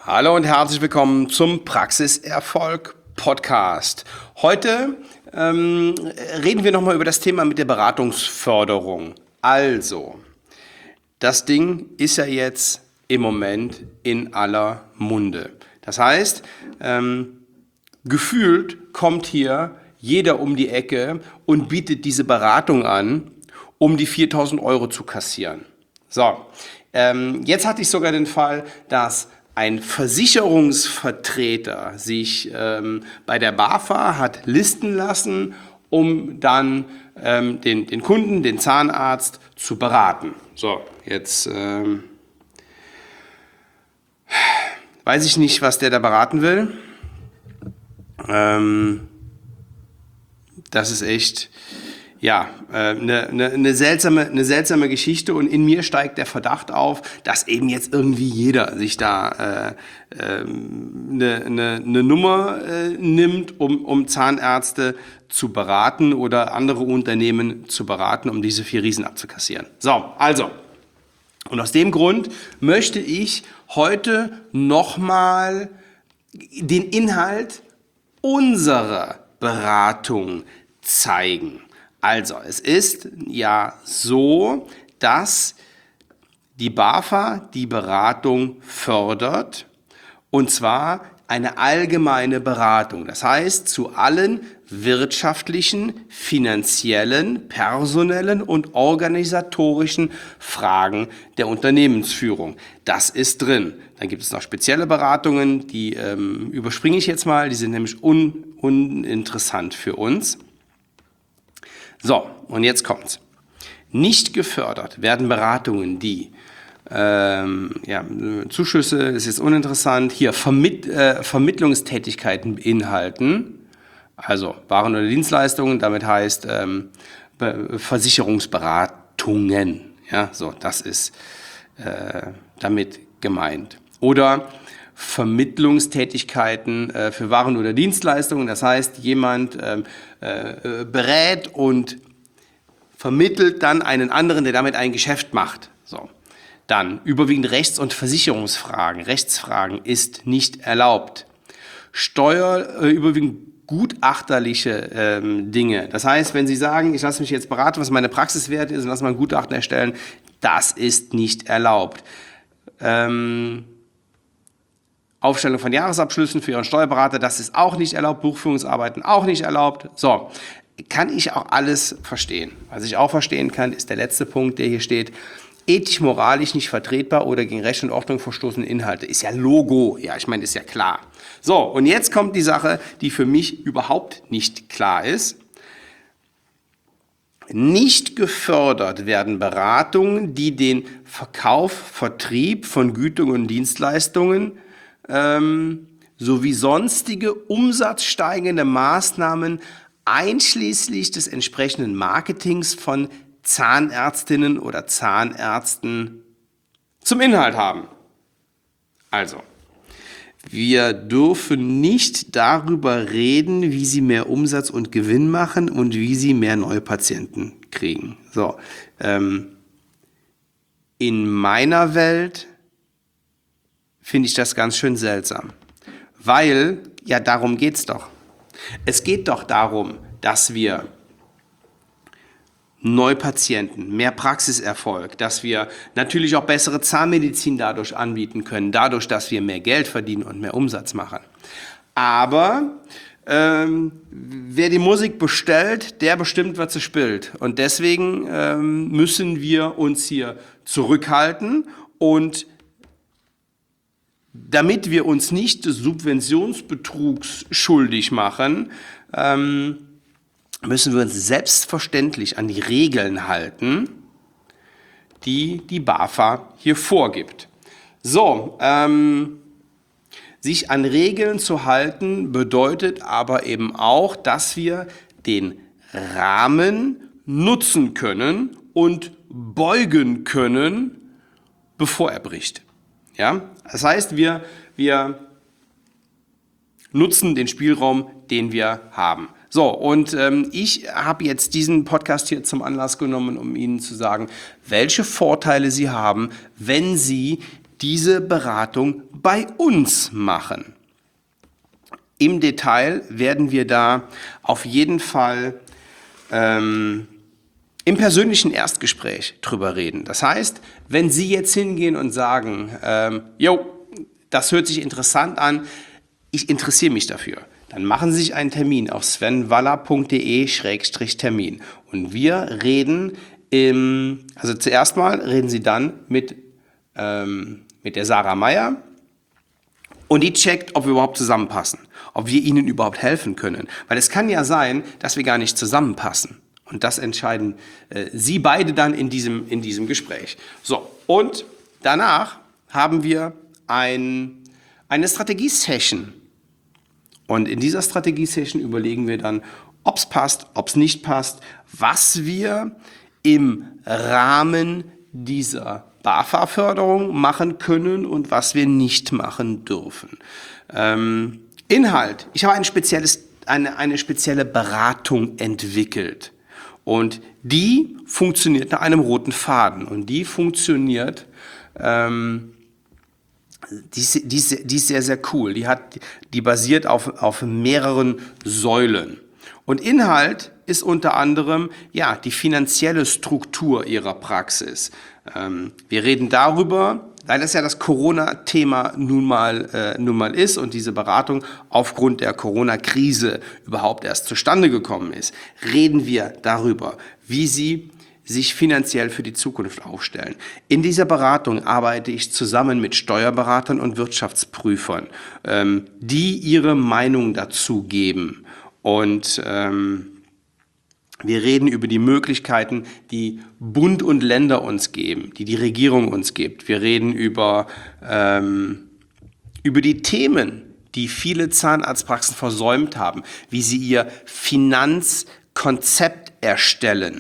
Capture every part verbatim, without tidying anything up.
Hallo und herzlich willkommen zum Praxiserfolg Podcast. Heute ähm, reden wir nochmal über das Thema mit der Beratungsförderung. Also, das Ding ist ja jetzt im Moment in aller Munde. Das heißt, ähm, gefühlt kommt hier jeder um die Ecke und bietet diese Beratung an, um die viertausend Euro zu kassieren. So, ähm, jetzt hatte ich sogar den Fall, dass ein Versicherungsvertreter sich ähm, bei der BAFA hat listen lassen, um dann ähm, den, den Kunden, den Zahnarzt, zu beraten. So, jetzt ähm, weiß ich nicht, was der da beraten will. Ähm, das ist echt, ja, eine, eine, eine, seltsame, eine seltsame Geschichte, und in mir steigt der Verdacht auf, dass eben jetzt irgendwie jeder sich da äh, äh, eine, eine, eine Nummer äh, nimmt, um, um Zahnärzte zu beraten oder andere Unternehmen zu beraten, um diese vier Riesen abzukassieren. So, also, und aus dem Grund möchte ich heute nochmal den Inhalt unserer Beratung zeigen. Also, es ist ja so, dass die BAFA die Beratung fördert, und zwar eine allgemeine Beratung. Das heißt, zu allen wirtschaftlichen, finanziellen, personellen und organisatorischen Fragen der Unternehmensführung. Das ist drin. Dann gibt es noch spezielle Beratungen, die ähm, überspringe ich jetzt mal, die sind nämlich un, uninteressant für uns. So, und jetzt kommt's. Nicht gefördert werden Beratungen, die ähm, ja, Zuschüsse, ist jetzt uninteressant, hier Vermitt, äh, Vermittlungstätigkeiten beinhalten, also Waren oder Dienstleistungen, damit heißt ähm, Versicherungsberatungen. Ja, so, das ist äh, damit gemeint. Oder Vermittlungstätigkeiten äh, für Waren oder Dienstleistungen. Das heißt, jemand ähm, äh, berät und vermittelt dann einen anderen, der damit ein Geschäft macht. So. Dann überwiegend Rechts- und Versicherungsfragen. Rechtsfragen ist nicht erlaubt. Steuer, äh, überwiegend gutachterliche ähm, Dinge. Das heißt, wenn Sie sagen, ich lasse mich jetzt beraten, was meine Praxiswert ist, und lasse mal ein Gutachten erstellen, das ist nicht erlaubt. Ähm, Aufstellung von Jahresabschlüssen für Ihren Steuerberater, das ist auch nicht erlaubt. Buchführungsarbeiten auch nicht erlaubt. So, kann ich auch alles verstehen. Was ich auch verstehen kann, ist der letzte Punkt, der hier steht. Ethisch-moralisch nicht vertretbar oder gegen Recht und Ordnung verstoßene Inhalte. Ist ja Logo. Ja, ich meine, ist ja klar. So, und jetzt kommt die Sache, die für mich überhaupt nicht klar ist. Nicht gefördert werden Beratungen, die den Verkauf, Vertrieb von Gütern und Dienstleistungen ähm, sowie sonstige umsatzsteigende Maßnahmen einschließlich des entsprechenden Marketings von Zahnärztinnen oder Zahnärzten zum Inhalt haben. Also, wir dürfen nicht darüber reden, wie sie mehr Umsatz und Gewinn machen und wie sie mehr neue Patienten kriegen. So, ähm, in meiner Welt finde ich das ganz schön seltsam, weil, ja, darum geht's doch. Es geht doch darum, dass wir Neupatienten, mehr Praxiserfolg, dass wir natürlich auch bessere Zahnmedizin dadurch anbieten können, dadurch, dass wir mehr Geld verdienen und mehr Umsatz machen. Aber ähm, wer die Musik bestellt, der bestimmt, was sie spielt. Und deswegen ähm, müssen wir uns hier zurückhalten, und damit wir uns nicht des Subventionsbetrugs schuldig machen, ähm, müssen wir uns selbstverständlich an die Regeln halten, die die BAFA hier vorgibt. So, ähm, sich an Regeln zu halten bedeutet aber eben auch, dass wir den Rahmen nutzen können und beugen können, bevor er bricht. Ja? Das heißt, wir, wir nutzen den Spielraum, den wir haben. So, und ähm, ich habe jetzt diesen Podcast hier zum Anlass genommen, um Ihnen zu sagen, welche Vorteile Sie haben, wenn Sie diese Beratung bei uns machen. Im Detail werden wir da auf jeden Fall ähm, im persönlichen Erstgespräch drüber reden. Das heißt, wenn Sie jetzt hingehen und sagen, ähm, jo, das hört sich interessant an, ich interessiere mich dafür, dann machen Sie sich einen Termin auf svenwaller punkt de Schrägstrich Termin. Und wir reden, im, also zuerst mal reden Sie dann mit, ähm, mit der Sarah Meyer und die checkt, ob wir überhaupt zusammenpassen, ob wir Ihnen überhaupt helfen können. Weil es kann ja sein, dass wir gar nicht zusammenpassen. Und das entscheiden äh, Sie beide dann in diesem, in diesem Gespräch. So, und danach haben wir ein, eine Strategie-Session. Und in dieser Strategie-Session überlegen wir dann, ob es passt, ob es nicht passt, was wir im Rahmen dieser BAFA-Förderung machen können und was wir nicht machen dürfen. Ähm, Inhalt. Ich habe ein spezielles, eine, eine spezielle Beratung entwickelt. Und die funktioniert nach einem roten Faden. Und die funktioniert, ähm, die, ist, die, ist, die ist sehr, sehr cool. Die, hat, die basiert auf, auf mehreren Säulen. Und Inhalt ist unter anderem ja, die finanzielle Struktur ihrer Praxis. Ähm, wir reden darüber, weil das ja das Corona-Thema nun mal, äh, nun mal ist und diese Beratung aufgrund der Corona-Krise überhaupt erst zustande gekommen ist, reden wir darüber, wie Sie sich finanziell für die Zukunft aufstellen. In dieser Beratung arbeite ich zusammen mit Steuerberatern und Wirtschaftsprüfern, ähm, die ihre Meinung dazu geben. Und ähm, wir reden über die Möglichkeiten, die Bund und Länder uns geben, die die Regierung uns gibt. Wir reden über, ähm, über die Themen, die viele Zahnarztpraxen versäumt haben, wie sie ihr Finanzkonzept erstellen.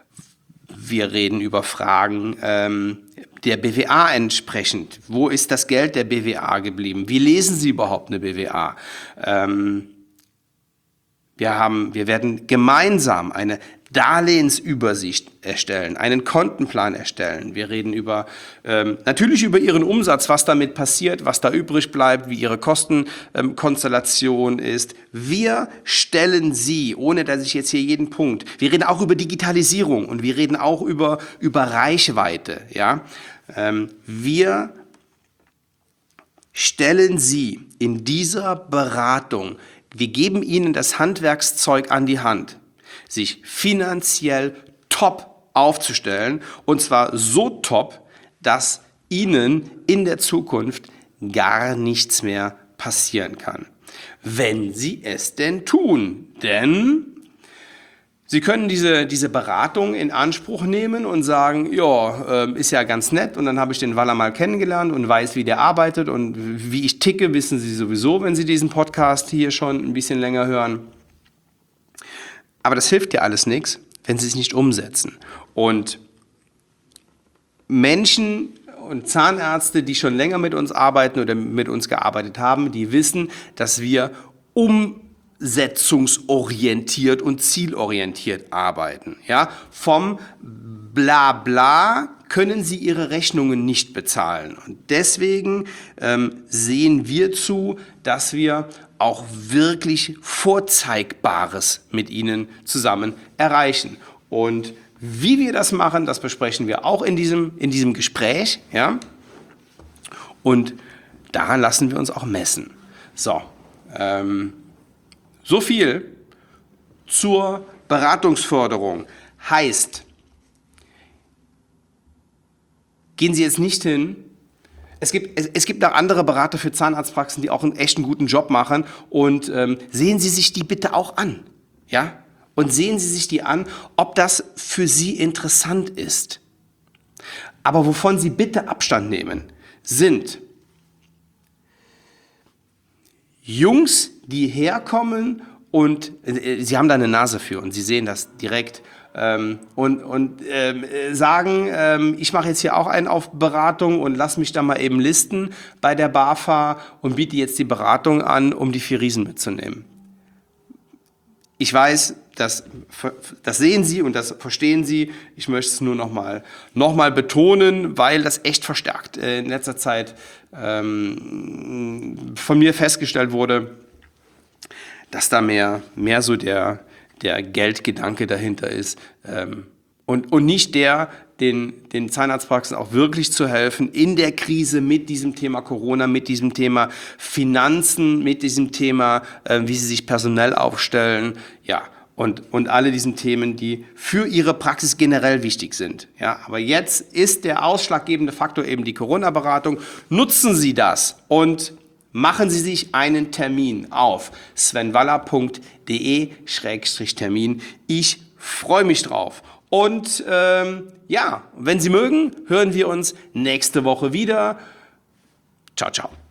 Wir reden über Fragen ähm, der B W A entsprechend. Wo ist das Geld der B W A geblieben? Wie lesen Sie überhaupt eine B W A? Ähm, Wir, haben, wir werden gemeinsam eine Darlehensübersicht erstellen, einen Kontenplan erstellen. Wir reden über ähm, natürlich über Ihren Umsatz, was damit passiert, was da übrig bleibt, wie Ihre Kostenkonstellation ähm, ist. Wir stellen Sie, ohne dass ich jetzt hier jeden Punkt, wir reden auch über Digitalisierung und wir reden auch über, über Reichweite. Ja? Ähm, wir stellen Sie in dieser Beratung, wir geben Ihnen das Handwerkszeug an die Hand, sich finanziell top aufzustellen und zwar so top, dass Ihnen in der Zukunft gar nichts mehr passieren kann. Wenn Sie es denn tun, denn Sie können diese, diese Beratung in Anspruch nehmen und sagen, ja, äh, ist ja ganz nett und dann habe ich den Waller mal kennengelernt und weiß, wie der arbeitet und wie ich ticke, wissen Sie sowieso, wenn Sie diesen Podcast hier schon ein bisschen länger hören. Aber das hilft ja alles nichts, wenn Sie es nicht umsetzen. Und Menschen und Zahnärzte, die schon länger mit uns arbeiten oder mit uns gearbeitet haben, die wissen, dass wir um umsetzungsorientiert und zielorientiert arbeiten. Ja? Vom Blabla können Sie Ihre Rechnungen nicht bezahlen. Und deswegen ähm, sehen wir zu, dass wir auch wirklich Vorzeigbares mit Ihnen zusammen erreichen. Und wie wir das machen, das besprechen wir auch in diesem, in diesem Gespräch. Ja? Und daran lassen wir uns auch messen. So, ähm, So viel zur Beratungsförderung. Heißt, gehen Sie jetzt nicht hin. Es gibt, es, es gibt auch andere Berater für Zahnarztpraxen, die auch einen echt guten Job machen. Und ähm, sehen Sie sich die bitte auch an. Ja? Und sehen Sie sich die an, ob das für Sie interessant ist. Aber wovon Sie bitte Abstand nehmen, sind Jungs, die herkommen und äh, sie haben da eine Nase für und sie sehen das direkt ähm, und, und äh, sagen, äh, ich mache jetzt hier auch einen auf Beratung und lass mich da mal eben listen bei der BAFA und biete jetzt die Beratung an, um die vier Riesen mitzunehmen. Ich weiß, das, das sehen Sie und das verstehen Sie. Ich möchte es nur nochmal noch mal betonen, weil das echt verstärkt in letzter Zeit ähm, von mir festgestellt wurde, dass da mehr, mehr so der, der Geldgedanke dahinter ist ähm, und, und nicht der, den, den Zahnarztpraxen auch wirklich zu helfen in der Krise mit diesem Thema Corona, mit diesem Thema Finanzen, mit diesem Thema, äh, wie sie sich personell aufstellen, ja, und, und alle diesen Themen, die für ihre Praxis generell wichtig sind. Ja, aber jetzt ist der ausschlaggebende Faktor eben die Corona-Beratung. Nutzen Sie das und machen Sie sich einen Termin auf svenwaller punkt de Schrägstrich Termin. Ich freue mich drauf. Und ähm, ja, wenn Sie mögen, hören wir uns nächste Woche wieder. Ciao, ciao.